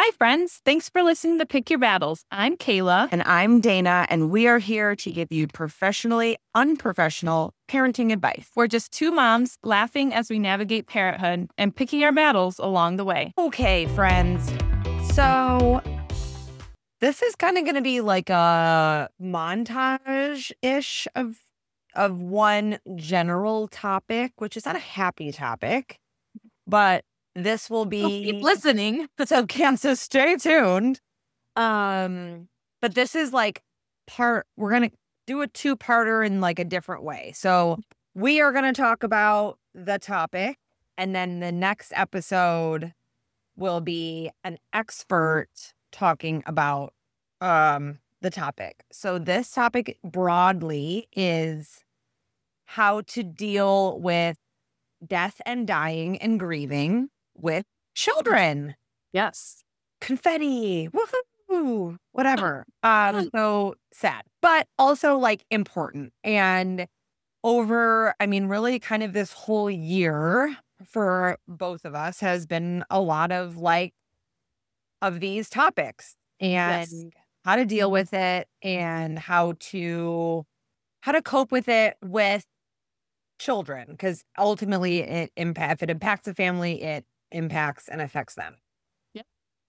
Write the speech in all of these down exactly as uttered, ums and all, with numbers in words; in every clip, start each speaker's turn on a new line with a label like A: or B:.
A: Hi, friends. Thanks for listening to Pick Your Battles. I'm Kayla.
B: And I'm Dana, and we are here to give you professionally unprofessional parenting advice.
A: We're just two moms laughing as we navigate parenthood and picking our battles along the way.
B: Okay, friends. So this is kind of going to be like a montage-ish of of one general topic, which is not a happy topic, but this will be
A: So keep listening.
B: So, so stay tuned. Um, but this is like part, we're going to do a two-parter in like a different way. So we are going to talk about the topic, and then the next episode will be an expert talking about um the topic. So this topic broadly is how to deal with death and dying and grieving with children.
A: Yes.
B: Confetti. Woohoo. Whatever. Um, so sad, but also like important. And over, I mean, really kind of this whole year for both of us has been a lot of like of these topics and
A: Yes.
B: how to deal with it and how to how to cope with it with children, because ultimately it impact if it impacts the family, it impacts and affects them.
A: Yep.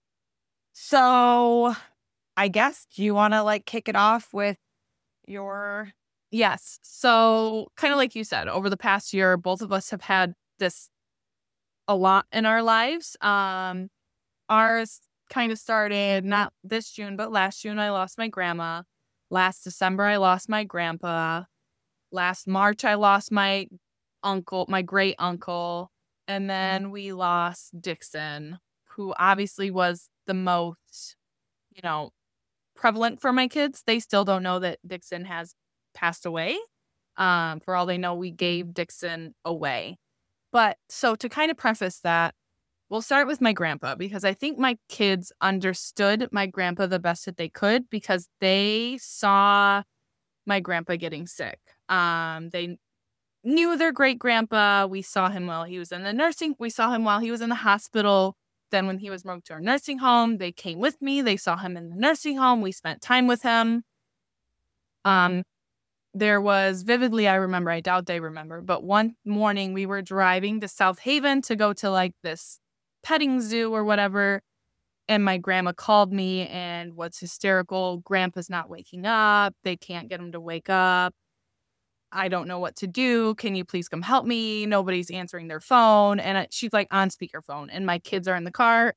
B: So I guess, do you want to like kick it off with your...
A: Yes. So kind of like you said, over the past year, both of us have had this a lot in our lives. Um, ours kind of started not this June, but last June I lost my grandma. Last December I lost my grandpa. Last March I lost my uncle, my great uncle. And then we lost Dixon, who obviously was the most, you know, prevalent for my kids. They still don't know that Dixon has passed away. Um, for all they know, we gave Dixon away. But so to kind of preface that, we'll start with my grandpa, because I think my kids understood my grandpa the best that they could because they saw my grandpa getting sick. Um, they knew their great grandpa. We saw him while he was in the nursing. We saw him while he was in the hospital. Then when he was moved to our nursing home, they came with me. They saw him in the nursing home. We spent time with him. Um, there was vividly, I remember, I doubt they remember, but one morning we were driving to South Haven to go to like this petting zoo or whatever. And my grandma called me and was hysterical. Grandpa's not waking up. They can't get him to wake up. I don't know what to do. Can you please come help me? Nobody's answering their phone. And I, she's like on speakerphone and my kids are in the car.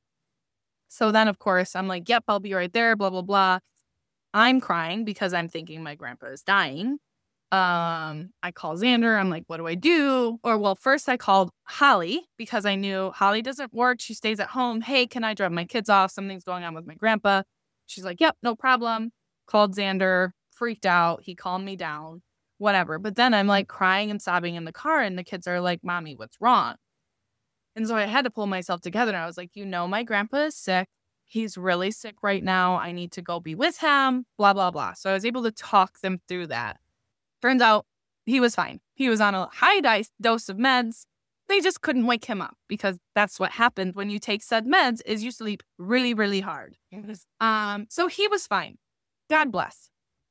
A: So then, of course, I'm like, yep, I'll be right there, blah, blah, blah. I'm crying because I'm thinking my grandpa is dying. Um, I call Xander. I'm like, what do I do? Or, well, first I called Holly because I knew Holly doesn't work. She stays at home. Hey, can I drop my kids off? Something's going on with my grandpa. She's like, yep, no problem. Called Xander, freaked out. He calmed me down, whatever. But then I'm like crying and sobbing in the car and the kids are like, Mommy, what's wrong? And so I had to pull myself together. And I was like, you know, my grandpa is sick. He's really sick right now. I need to go be with him, blah, blah, blah. So I was able to talk them through that. Turns out he was fine. He was on a high dice dose of meds. They just couldn't wake him up because that's what happens when you take said meds is you sleep really, really hard. Um, so he was fine. God bless.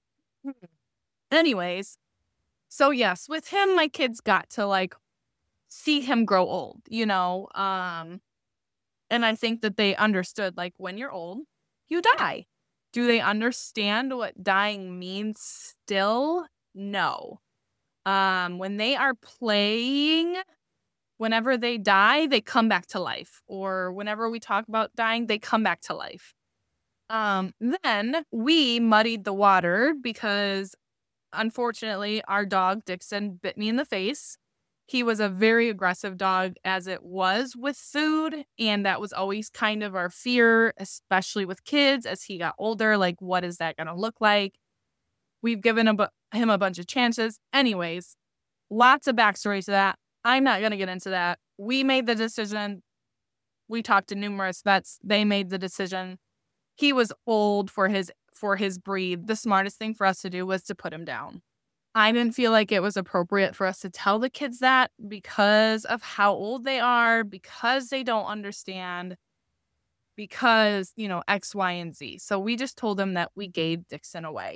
A: Anyways, so yes, with him, my kids got to like see him grow old, you know? Um, and I think that they understood, like, when you're old, you die. Do they understand what dying means still? No. Um, when they are playing, whenever they die, they come back to life. Or whenever we talk about dying, they come back to life. Um, then we muddied the water because, unfortunately, our dog, Dixon, bit me in the face. He was a very aggressive dog as it was with food, and that was always kind of our fear, especially with kids as he got older. Like, what is that going to look like? We've given him, him a bunch of chances. Anyways, lots of backstory to that. I'm not going to get into that. We made the decision. We talked to numerous vets. They made the decision. He was old for his for his breed. The smartest thing for us to do was to put him down. I didn't feel like it was appropriate for us to tell the kids that because of how old they are, because they don't understand. because, you know, X, Y, and Z. So we just told him that we gave Dixon away.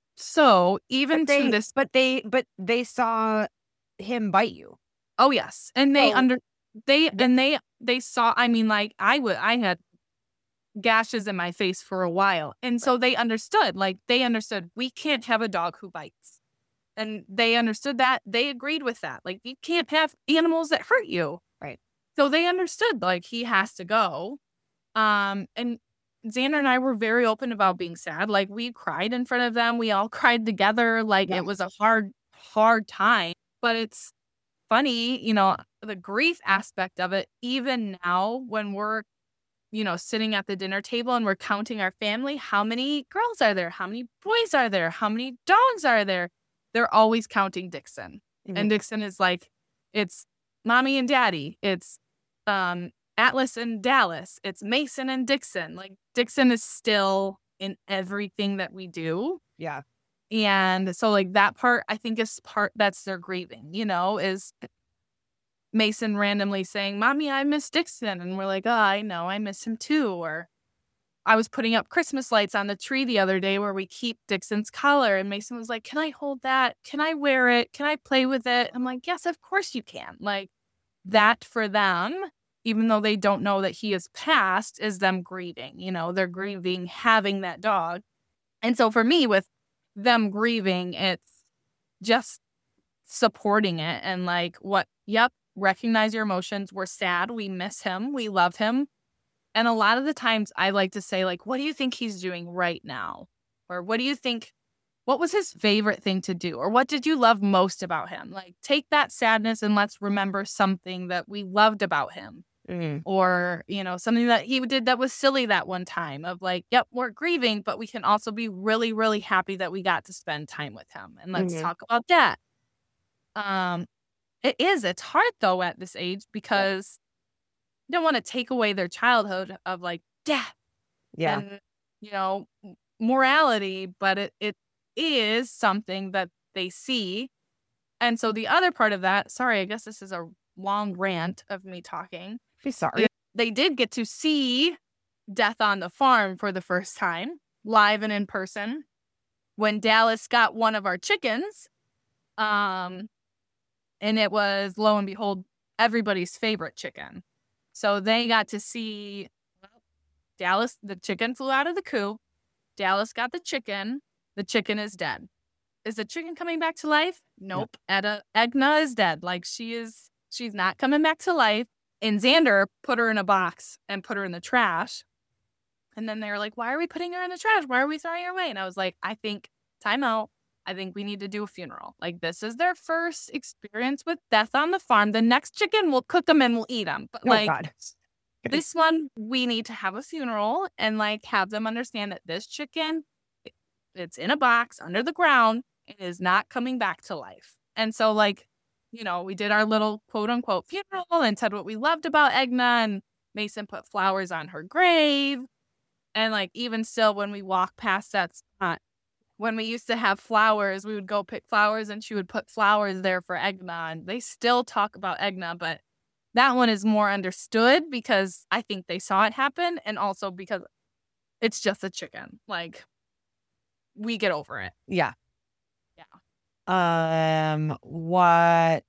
A: So even
B: But they,
A: to this,
B: but they, but they saw him bite you.
A: oh yes, and they
B: So
A: under they
B: the-
A: and they they saw. I mean, like I would, I had gashes in my face for a while, and so they understood. Like they understood we can't have a dog who bites, and they understood that. They agreed with that. Like you can't have animals that hurt you.
B: Right.
A: So they understood. Like he has to go. Um, and Xander and I were very open about being sad. Like we cried in front of them. We all cried together. Like
B: Yeah.
A: it was a hard, hard time. But it's funny, you know, the grief aspect of it, even now when we're, you know, sitting at the dinner table and we're counting our family, how many girls are there? How many boys are there? How many dogs are there? They're always counting Dixon.
B: Mhm.
A: And Dixon is like, it's mommy and daddy. It's um Atlas and Dallas. It's Mason and Dixon. Like Dixon is still in everything that we do.
B: Yeah.
A: And so like that part, I think is part that's their grieving, you know, is Mason randomly saying, Mommy, I miss Dixon. And we're like, oh, I know, I miss him too. Or I was putting up Christmas lights on the tree the other day where we keep Dixon's collar. And Mason was like, can I hold that? Can I wear it? Can I play with it? I'm like, yes, of course you can. Like that for them, even though they don't know that he is passed, is them grieving. You know, they're grieving having that dog. And so for me, with them grieving, it's just supporting it and like, what, yep, recognize your emotions. We're sad. We miss him. We love him. And a lot of the times I like to say, like, what do you think he's doing right now? Or what do you think, what was his favorite thing to do? Or what did you love most about him? Like, take that sadness and let's remember something that we loved about him.
B: Mm-hmm.
A: Or, you know, something that he did that was silly that one time of like, yep, we're grieving, but we can also be really, really happy that we got to spend time with him. And let's
B: Mhm.
A: talk about that. Um, it is. It's hard though at this age because you don't want to take away their childhood of like death
B: Yeah.
A: and, you know, m- morality, but it, it is something that they see. And so the other part of that, sorry, I guess this is a long rant of me talking.
B: Be sorry.
A: They did get to see death on the farm for the first time, live and in person, when Dallas got one of our chickens. Um, and it was, lo and behold, everybody's favorite chicken. So they got to see Dallas, the chicken flew out of the coop. Dallas got the chicken. The chicken is dead. Is the chicken coming back to life? Nope. Etta, Egna is dead. Like she is, she's not coming back to life. And Xander put her in a box and put her in the trash. And then they were like, why are we putting her in the trash? Why are we throwing her away? And I was like, I think, time out. I think we need to do a funeral. Like, this is their first experience with death on the farm. The next chicken, we'll cook them and we'll eat them. But,
B: Oh,
A: like,
B: God.
A: this one, we need to have a funeral and, like, have them understand that this chicken, it's in a box under the ground. It is not coming back to life. And so, like, you know, we did our little quote-unquote funeral and said what we loved about Egna. And Mason put flowers on her grave. And, like, even still, when we walk past that spot, when we used to have flowers, we would go pick flowers and she would put flowers there for Egna. And they still talk about Egna, but that one is more understood because I think they saw it happen. And also because it's just a chicken. Like, we get over it.
B: Yeah.
A: Yeah.
B: Um, what,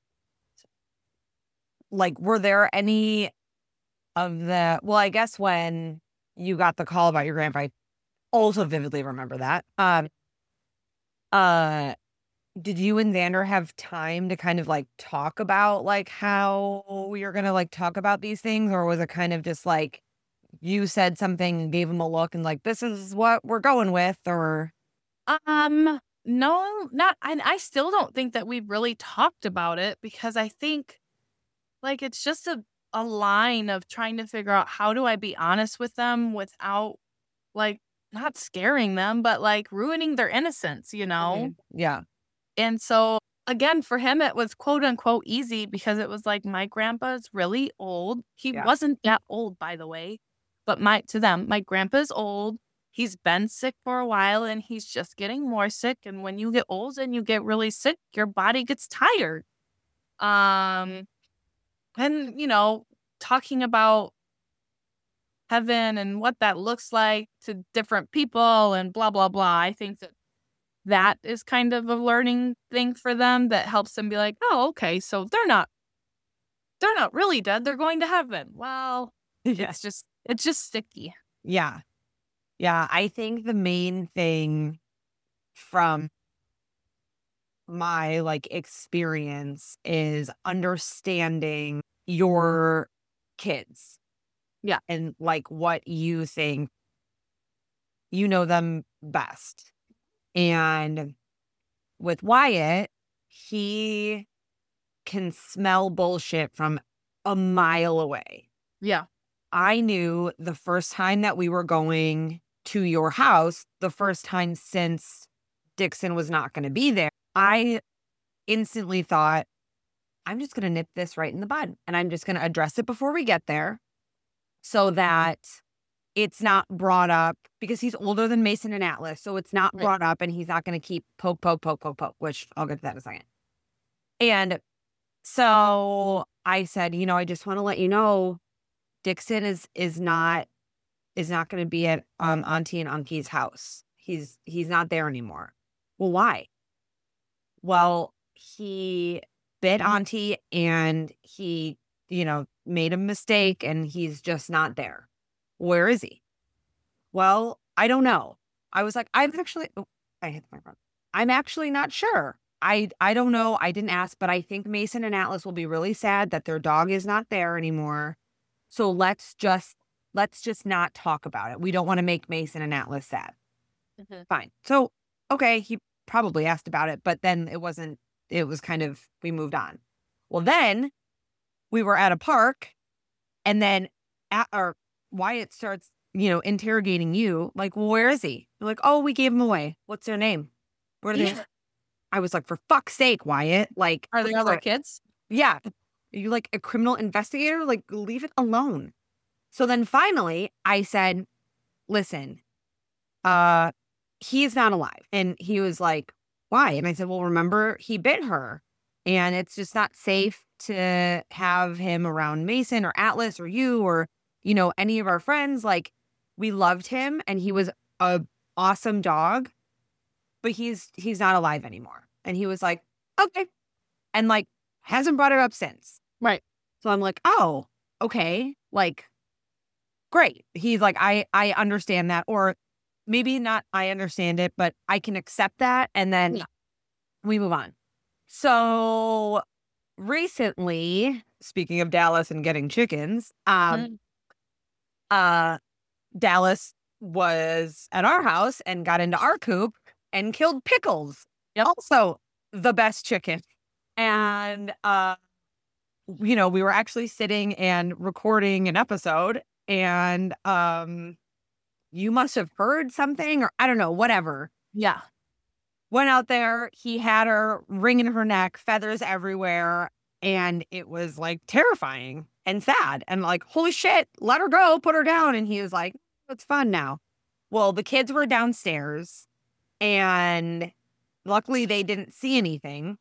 B: like, were there any of the, well, I guess when you got the call about your grandpa, I also vividly remember that. Um, uh, did you and Xander have time to kind of like talk about like how you're gonna like talk about these things, or was it kind of just like you said something and gave him a look and like this is what we're going with, or
A: Um, no, not, I, I still don't think that we've really talked about it because I think like it's just a, a line of trying to figure out how do I be honest with them without like not scaring them, but like ruining their innocence, you know?
B: yeah,
A: And so again, for him, it was quote unquote easy because it was like my grandpa's really old. He
B: Yeah.
A: wasn't that old, by the way, but my to them, my grandpa's old. He's been sick for a while and he's just getting more sick. And when you get old and you get really sick, your body gets tired. Um, and you know, talking about heaven and what that looks like to different people and blah, blah, blah. I think that that is kind of a learning thing for them that helps them be like, oh, okay, so they're not, they're not really dead. They're going to heaven. Well,
B: Yeah.
A: it's just, it's just sticky.
B: Yeah. Yeah. I think the main thing from my like experience is understanding your kids.
A: Yeah.
B: And like what you think, you know them best. And with Wyatt, he can smell bullshit from a mile away.
A: Yeah.
B: I knew the first time that we were going to your house, the first time since Dixon was not going to be there, I instantly thought, I'm just going to nip this right in the bud and I'm just going to address it before we get there so that it's not brought up, because he's older than Mason and Atlas. So it's not
A: Right.
B: brought up and he's not going to keep poke, poke, poke, poke, poke, which I'll get to that in a second. And so I said, you know, I just want to let you know, Dixon is is not is not going to be at um, Auntie and Uncle's house. He's he's not there anymore. Well, why? Well, he bit Auntie and he, you know, made a mistake and he's just not there. Where is he? Well, I don't know. I was like, I'm actually, oh, I hit my phone. I'm actually not sure. I I don't know. I didn't ask, but I think Mason and Atlas will be really sad that their dog is not there anymore. So let's just let's just not talk about it. We don't want to make Mason and Atlas sad.
A: Mm-hmm.
B: Fine. So, okay, he probably asked about it, but then it wasn't, it was kind of, we moved on. Well, then we were at a park and then at, or Wyatt starts, you know, interrogating you like, well, where is he? You're like, oh, we gave him away. What's their name? Where are they?
A: Yeah.
B: I was like, for fuck's sake, Wyatt. Like,
A: Are they other kids?
B: yeah. Are you like a criminal investigator? Like, leave it alone. So then finally I said, listen, uh, he's not alive. And he was like, why? And I said, well, remember, he bit her. And it's just not safe to have him around Mason or Atlas or you or, you know, any of our friends. Like, we loved him and he was a awesome dog, but he's he's not alive anymore. And he was like, okay. And like, hasn't brought it up since.
A: Right.
B: So I'm like, oh, okay. Like, great. He's like, I, I understand that. Or maybe not I understand it, but I can accept that. And then
A: Yeah.
B: we move on. So recently, speaking of Dallas and getting chickens, um,
A: Mhm.
B: uh, Dallas was at our house and got into our coop and killed Pickles.
A: Yep.
B: Also the best chicken. And, uh, you know, we were actually sitting and recording an episode and, um, you must have heard something or I don't know, whatever.
A: Yeah.
B: Went out there. He had her wringing her neck, feathers everywhere. And it was like terrifying and sad and like, holy shit, let her go, put her down. And he was like, it's fun now. Well, the kids were downstairs and luckily they didn't see anything.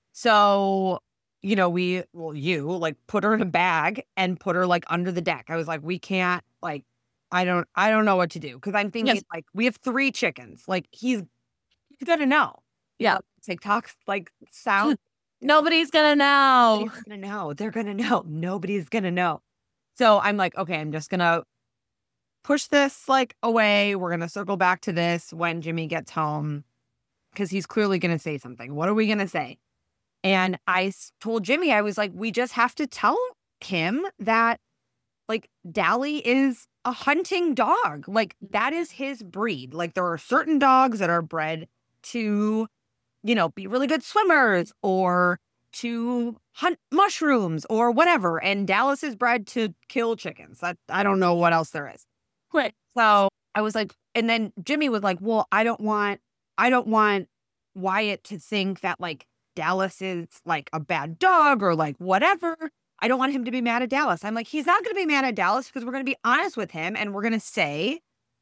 B: So, you know, we, well, you like put her in a bag and put her like under the deck. I was like, we can't like, I don't, I don't know what to do. Cause I'm thinking
A: Yes.
B: like, we have three chickens. Like he's, he's gonna know.
A: Yeah.
B: TikTok's like sound.
A: Nobody's gonna know.
B: Nobody's gonna know. They're gonna know. Nobody's gonna know. So I'm like, okay, I'm just gonna push this like away. We're gonna circle back to this when Jimmy gets home because he's clearly gonna say something. What are we gonna say? And I s- told Jimmy, I was like, we just have to tell him that like Dally is a hunting dog. Like that is his breed. Like there are certain dogs that are bred to, you know, be really good swimmers or to hunt mushrooms or whatever. And Dallas is bred to kill chickens. I, I don't know what else there is.
A: Right.
B: So I was like, and then Jimmy was like, well, I don't want, I don't want Wyatt to think that like Dallas is like a bad dog or like whatever. I don't want him to be mad at Dallas. I'm like, he's not going to be mad at Dallas because we're going to be honest with him and we're going to say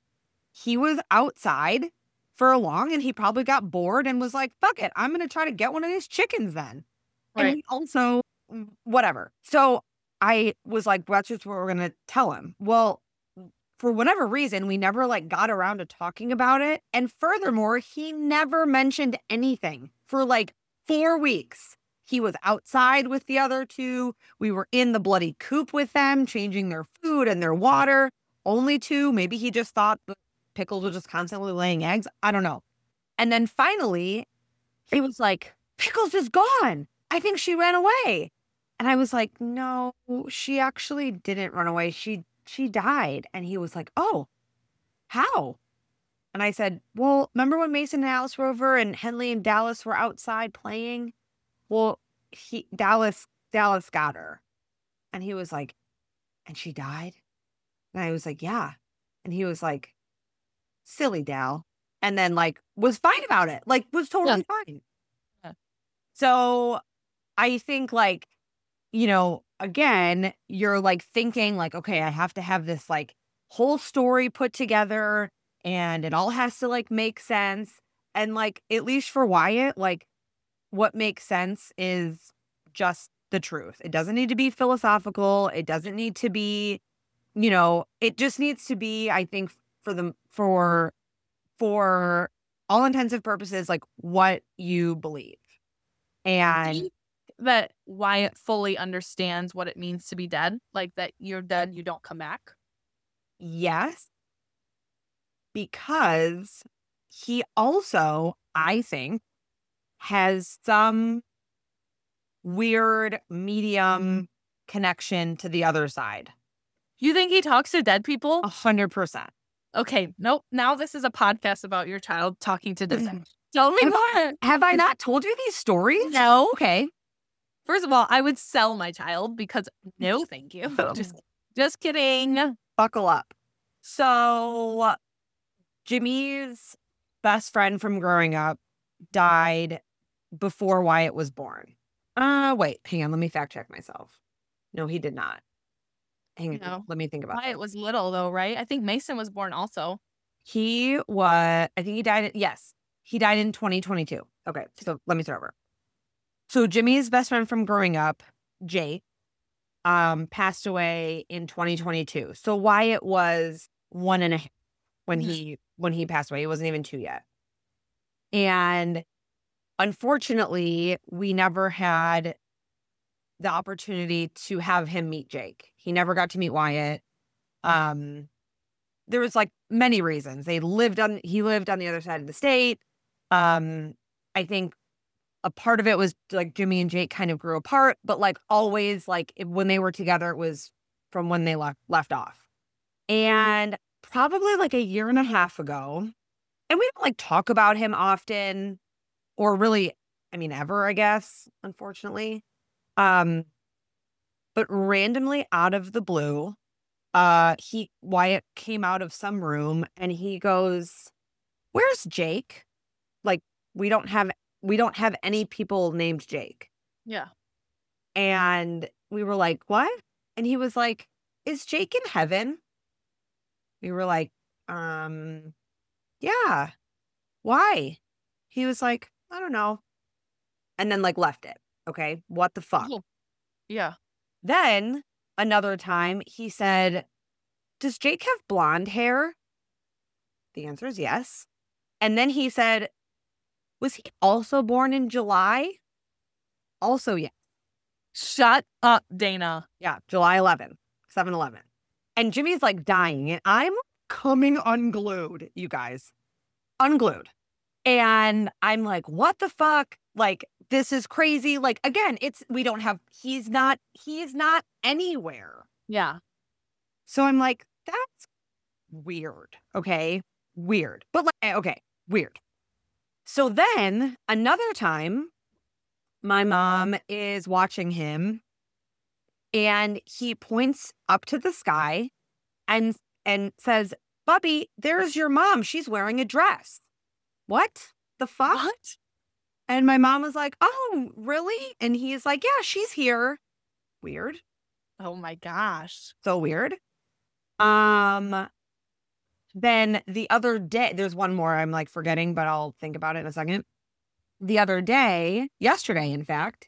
B: he was outside for long and he probably got bored and was like, fuck it, I'm going to try to get one of these chickens then.
A: Right.
B: And he also, whatever. So I was like, well, that's just what we're going to tell him. Well, for whatever reason, we never like got around to talking about it. And furthermore, he never mentioned anything for like four weeks. He was outside with the other two. We were in the bloody coop with them, changing their food and their water. Only two. Maybe he just thought the Pickles was just constantly laying eggs. I don't know. And then finally, he was like, Pickles is gone. I think she ran away. And I was like, no, she actually didn't run away. She she died. And he was like, oh, how? And I said, well, remember when Mason and Alice were over and Henley and Dallas were outside playing? Well, he Dallas Dallas got her. And he was like, and she died? And I was like, yeah. And he was like, silly Dal. And then like was fine about it. Like was totally yeah. fine. Yeah. So I think like, you know, again, you're like thinking like, okay, I have to have this like whole story put together and it all has to like make sense. And like, at least for Wyatt, like what makes sense is just the truth. It doesn't need to be philosophical. It doesn't need to be, you know, it just needs to be, I think for the, for, for all intensive purposes, like what you believe. And
A: that Wyatt fully understands what it means to be dead, like that you're dead, you don't come back.
B: Yes. Because he also, I think, has some weird medium connection to the other side.
A: You think he talks to dead people?
B: A hundred percent.
A: Okay, nope. Now this is a podcast about your child talking to dead. Tell me
B: have,
A: more.
B: Have I not told you these stories?
A: No.
B: Okay.
A: First of all, I would sell my child because no, thank you. just, just kidding.
B: Buckle up. So Jimmy's best friend from growing up died before Wyatt was born. Uh, wait, hang on. Let me fact check myself. No, he did not. Hang on. No. Let me think about it.
A: Wyatt was little though, right? I think Mason was born also.
B: He was, I think he died, yes, he died in twenty twenty-two. Okay, so let me start over. So Jimmy's best friend from growing up, Jake, um, passed away in twenty twenty-two. So Wyatt was one and a half when mm-hmm. he when he passed away. He wasn't even two yet. And unfortunately, we never had the opportunity to have him meet Jake. He never got to meet Wyatt. Um, there was like many reasons. They lived on, he lived on the other side of the state. Um, I think a part of it was like Jimmy and Jake kind of grew apart, but like always, like if, when they were together, it was from when they left left off. And probably like a year and a half ago, and we don't like talk about him often, or really, I mean, ever, I guess, unfortunately. Um, but randomly out of the blue, uh, he Wyatt came out of some room and he goes, "Where's Jake? Like, we don't have we don't have any people named Jake."
A: Yeah.
B: And we were like, "What?" And he was like, "Is Jake in heaven?" We were like, um, yeah. Why? He was like, "I don't know." And then like left it. Okay. What the fuck?
A: Oh. Yeah.
B: Then another time he said, "Does Jake have blonde hair?" The answer is yes. And then he said, "Was he also born in July?" Also yes.
A: Shut up, Dana.
B: Yeah. July eleventh, seven eleven. And Jimmy's like dying and I'm coming unglued, you guys. Unglued. And I'm like, what the fuck? Like, this is crazy. Like, again, it's, we don't have, he's not, he's not anywhere.
A: Yeah.
B: So I'm like, that's weird. Okay. Weird. But like, okay, weird. So then another time, my mom is watching him and he points up to the sky and, and says, "Bubby, there's your mom. She's wearing a dress." What the fuck?
A: What?
B: And my mom was like, "Oh, really?" And he's like, "Yeah, she's here." Weird.
A: Oh my gosh.
B: So weird. Um, then the other day, there's one more I'm like forgetting, but I'll think about it in a second. The other day, yesterday, in fact,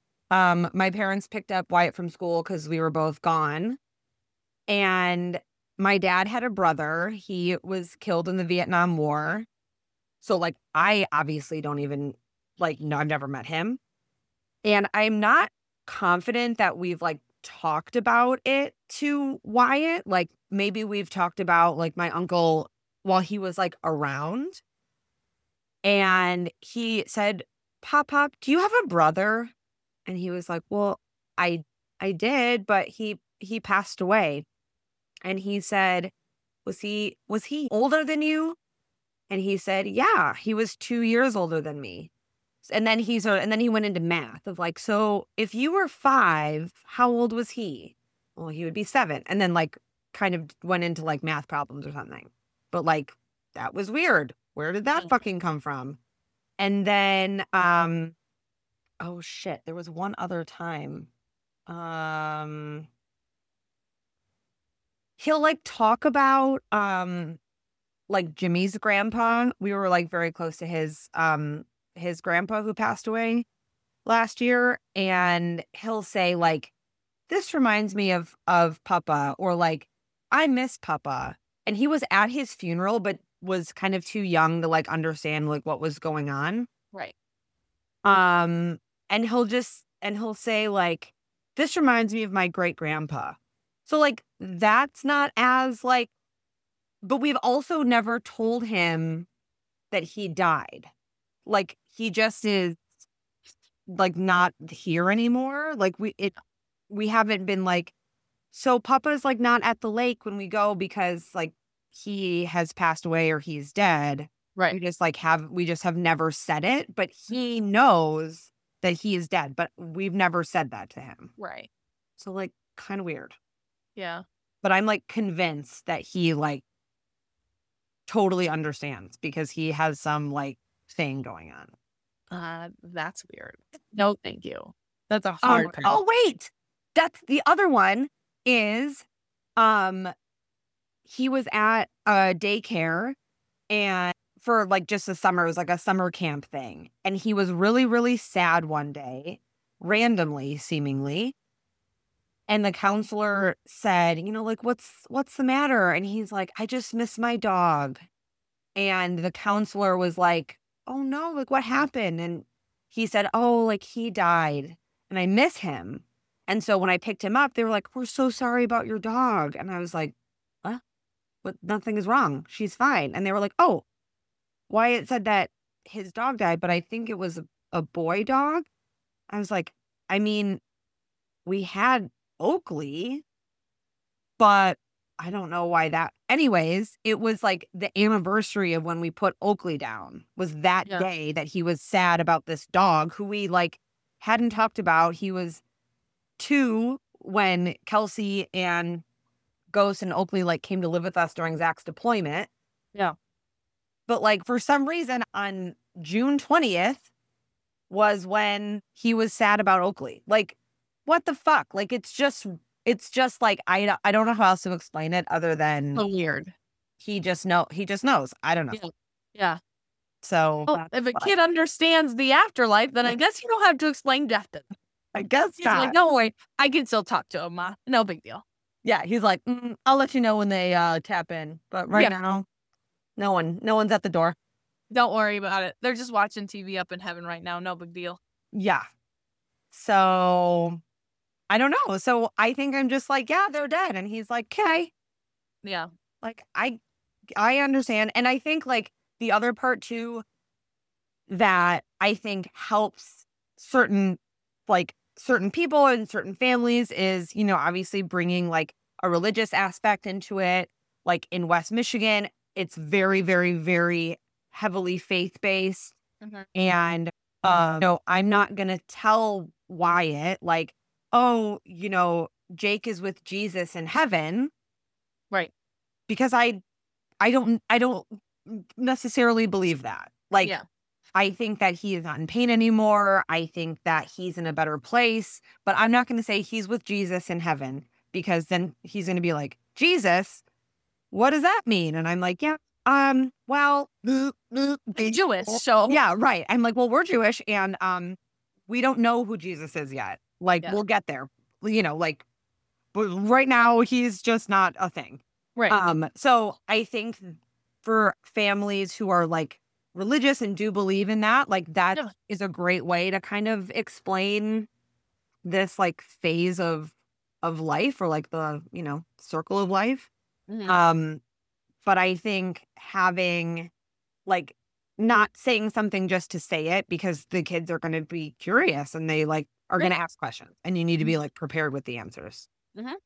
B: um, my parents picked up Wyatt from school because we were both gone. And my dad had a brother. He was killed in the Vietnam War. So, like, I obviously don't even, like, no, I've never met him. And I'm not confident that we've, like, talked about it to Wyatt. Like, maybe we've talked about, like, my uncle while he was, like, around. And he said, Pop, Pop, do you have a brother? And he was like, well, I I did, but he he passed away. And he said, was he was he older than you? And he said, yeah, he was two years older than me. And then he's and then he went into math of like, so if you were five, how old was he? Well, he would be seven. And then like kind of went into like math problems or something. But like that was weird. Where did that fucking come from? And then um oh shit, there was one other time. Um he'll like talk about um like Jimmy's grandpa. We were like very close to his um his grandpa who passed away last year, and he'll say like, this reminds me of of Papa, or like, I miss Papa. And he was at his funeral but was kind of too young to like understand like what was going on.
A: Right.
B: Um and he'll just and he'll say like, this reminds me of my great grandpa. So like that's not as like, but we've also never told him that he died. Like he just is like not here anymore. Like we it we haven't been like, so Papa's like not at the lake when we go because like he has passed away or he's dead.
A: Right.
B: We just like have we just have never said it, but he knows that he is dead, but we've never said that to him.
A: Right.
B: So like kind of weird.
A: Yeah.
B: But I'm like convinced that he like totally understands because he has some like thing going on.
A: Uh, that's weird. No, thank you. That's a
B: Um,
A: hard. part.
B: oh wait, that's the other one is, um, he was at a daycare and for like just a summer, it was like a summer camp thing. And he was really, really sad one day, randomly, seemingly. And the counselor said, you know, like, what's, what's the matter? And he's like, I just miss my dog. And the counselor was like, oh no, like what happened? And he said, oh, like he died and I miss him. And so when I picked him up, they were like, we're so sorry about your dog. And I was like, what? But nothing is wrong. She's fine. And they were like, oh, Wyatt said that his dog died, but I think it was a, a boy dog. I was like, I mean, we had Oakley, but I don't know why that. Anyways, it was like the anniversary of when we put Oakley down was that
A: Yeah.
B: day that he was sad about this dog who we like hadn't talked about. He was two when Kelsey and Ghost and Oakley like came to live with us during Zach's deployment.
A: Yeah.
B: But like for some reason on June twentieth was when he was sad about Oakley. Like, what the fuck? Like, it's just, it's just like, I, I don't know how else to explain it other than
A: So weird.
B: he just know, he just knows. I don't know.
A: Yeah. Yeah.
B: So
A: Well, if a
B: what-
A: kid understands the afterlife, then I guess you don't have to explain death to them.
B: I guess
A: He's
B: not.
A: like, don't worry, I can still talk to him, Ma. No big deal.
B: Yeah, he's like, mm, I'll let you know when they uh, tap in. But right
A: Yeah.
B: now, no one, no one's at the door.
A: Don't worry about it. They're just watching T V up in heaven right now. No big deal.
B: Yeah. So I don't know. So I think I'm just like, yeah, they're dead. And he's like, okay.
A: Yeah.
B: Like, I, I understand. And I think like the other part too, that I think helps certain, like certain people and certain families is, you know, obviously bringing like a religious aspect into it. Like in West Michigan, it's very, very, very heavily faith-based.
A: Mm-hmm.
B: And, uh, no, I'm not going to tell Wyatt like, oh, you know, Jake is with Jesus in heaven.
A: Right.
B: Because I, I don't, I don't necessarily believe that. Like,
A: Yeah.
B: I think that he is not in pain anymore. I think that he's in a better place, but I'm not going to say he's with Jesus in heaven because then he's going to be like, Jesus, what does that mean? And I'm like, yeah, um, well,
A: Jewish, so
B: yeah, right. I'm like, well, we're Jewish and um, we don't know who Jesus is yet. Like,
A: Yeah.
B: we'll get there, you know, like, but right now he's just not a thing.
A: Right.
B: Um, so I think for families who are like religious and do believe in that, like that
A: Yeah.
B: is a great way to kind of explain this like phase of of life or like the, you know, circle of life.
A: Mhm.
B: Um, but I think having like not saying something just to say it because the kids are going to be curious and they like are going
A: Right.
B: to ask questions and you need to be like prepared with the answers
A: Mhm.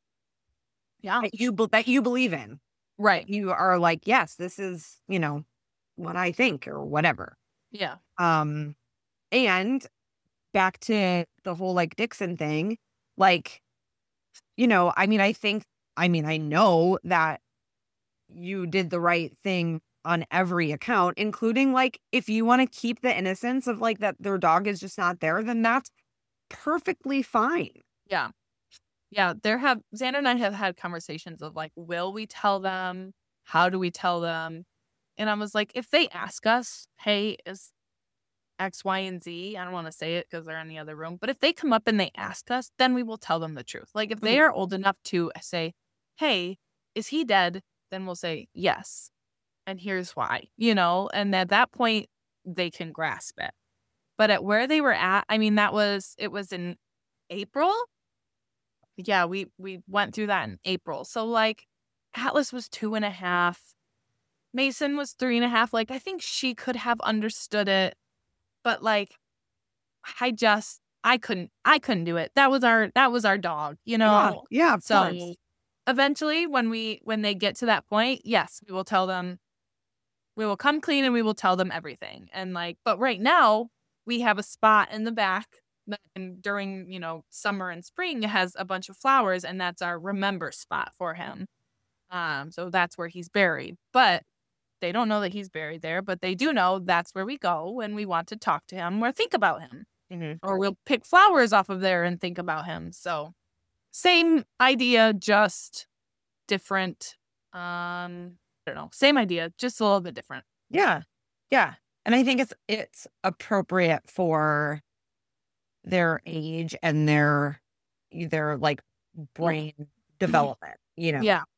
A: Yeah.
B: that you be- that you believe in.
A: Right.
B: You are like, yes, this is, you know, what I think or whatever.
A: Yeah.
B: Um, and back to the whole like Dixon thing, like, you know, I mean, I think, I mean, I know that you did the right thing on every account, including like if you want to keep the innocence of like that their dog is just not there, then that's perfectly fine.
A: Yeah. Yeah. There have Xander and I have had conversations of like, will we tell them? How do we tell them? And I was like, if they ask us, hey, is X, Y, and Z, I don't want to say it because they're in the other room, but if they come up and they ask us, then we will tell them the truth. Like if they
B: Mhm.
A: are old enough to say, hey, is he dead? Then we'll say yes. And here's why, you know, and at that point, they can grasp it. But at where they were at, I mean, that was, it was in April. Yeah, we, we went through that in April. So like Atlas was two and a half. Mason was three and a half. Like, I think she could have understood it, but like, I just, I couldn't, I couldn't do it. That was our, that was our dog, you
B: Yeah,
A: know?
B: yeah, of
A: So
B: course.
A: eventually when we, when they get to that point, yes, we will tell them, we will come clean and we will tell them everything. And like, but right now we have a spot in the back that and during, you know, summer and spring has a bunch of flowers and that's our remember spot for him. Um, so that's where he's buried. But they don't know that he's buried there, but they do know that's where we go when we want to talk to him or think about him.
B: Mhm.
A: Or we'll pick flowers off of there and think about him. So same idea, just different. Um, I don't know. Same idea, just a little bit different.
B: Yeah, yeah, and I think it's it's appropriate for their age and their their like
A: Yeah.
B: brain development. You know.
A: Yeah.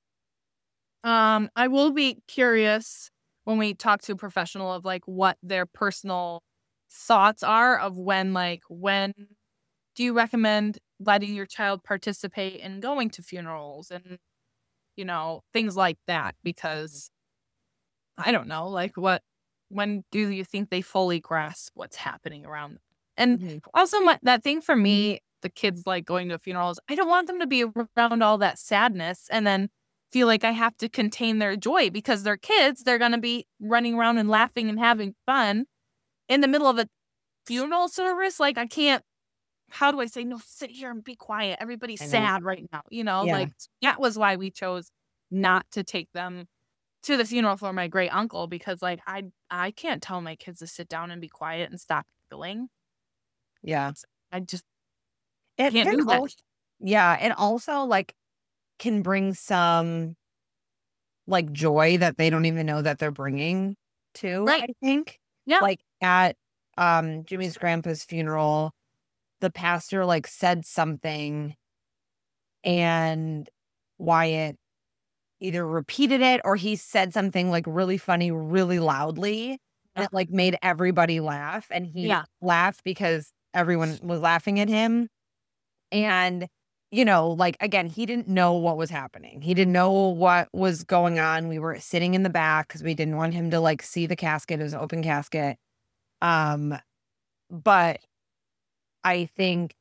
A: Um, I will be curious when we talk to a professional of like what their personal thoughts are of when like when do you recommend letting your child participate in going to funerals and you know things like that because I don't know like what when do you think they fully grasp what's happening around them? And
B: Mhm.
A: also my, that thing for me the kids like going to funerals I don't want them to be around all that sadness and then feel like I have to contain their joy because they're kids they're going to be running around and laughing and having fun in the middle of a funeral service like I can't how do I say, no, sit here and be quiet. Everybody's
B: I know.
A: sad right now. You know,
B: Yeah.
A: like that was why we chose not to take them to the funeral for my great uncle because like I I can't tell my kids to sit down and be quiet and stop giggling.
B: Yeah.
A: I just
B: It
A: can't
B: can
A: do that.
B: also, yeah, and also like can bring some like joy that they don't even know that they're bringing too,
A: Right.
B: I think.
A: Yeah.
B: Like at um Jimmy's grandpa's funeral, the pastor like said something and Wyatt either repeated it or he said something like really funny really loudly and
A: Yeah.
B: it like made everybody laugh and he
A: Yeah.
B: laughed because everyone was laughing at him. And, you know, like, again, he didn't know what was happening. He didn't know what was going on. We were sitting in the back because we didn't want him to like see the casket. It was an open casket. Um, but I think,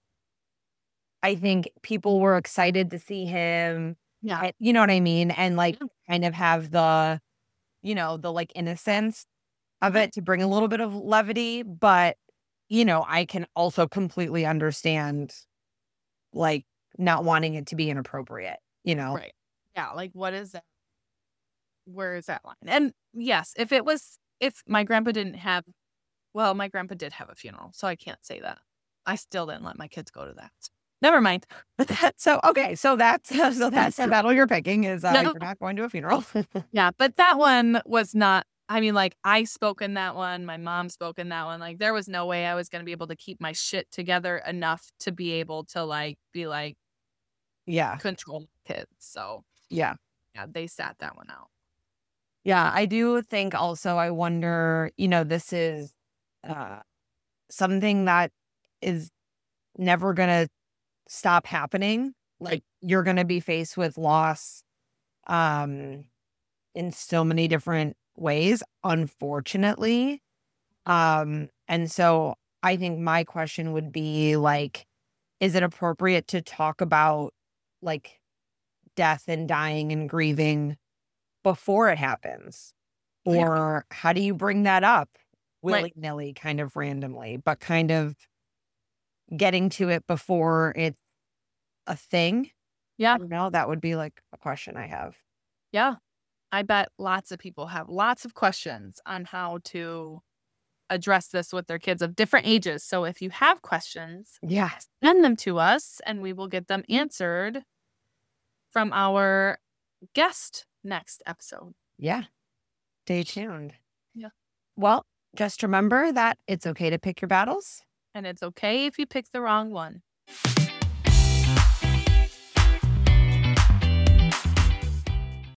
B: I think people were excited to see him.
A: Yeah.
B: I- you know what I mean? And like
A: Yeah.
B: kind of have the, you know, the like innocence of it to bring a little bit of levity. But, you know, I can also completely understand like not wanting it to be inappropriate, you know?
A: Right. Yeah. Like what is that? Where is that line? And yes, if it was if my grandpa didn't have well, my grandpa did have a funeral, so I can't say that. I still didn't let my kids go to that. Never mind.
B: But that's so okay, so that's so that's the battle you're picking is, uh,
A: No.
B: you're not going to a funeral.
A: Yeah, but that one was not I mean, like, I spoke in that one, my mom spoke in that one, like, there was no way I was gonna be able to keep my shit together enough to be able to, like, be like,
B: Yeah,
A: control my kids, so
B: yeah.
A: yeah, they sat that one out.
B: Yeah, I do think also, I wonder, you know, this is uh, something that is never going to stop happening. Like, you're going to be faced with loss um, in so many different ways, unfortunately. Um, and so I think my question would be like, is it appropriate to talk about like death and dying and grieving before it happens?
A: Yeah.
B: Or how do you bring that up
A: Right.
B: willy-nilly, kind of randomly, but kind of getting to it before it's a thing? I
A: Yeah.
B: don't know. That would be like a question I have.
A: Yeah. I bet lots of people have lots of questions on how to address this with their kids of different ages. So if you have questions,
B: Yeah.
A: send them to us and we will get them answered from our guest next episode.
B: Yeah. Stay tuned.
A: Yeah.
B: Well, just remember that it's okay to pick your battles.
A: And it's okay if you pick the wrong one.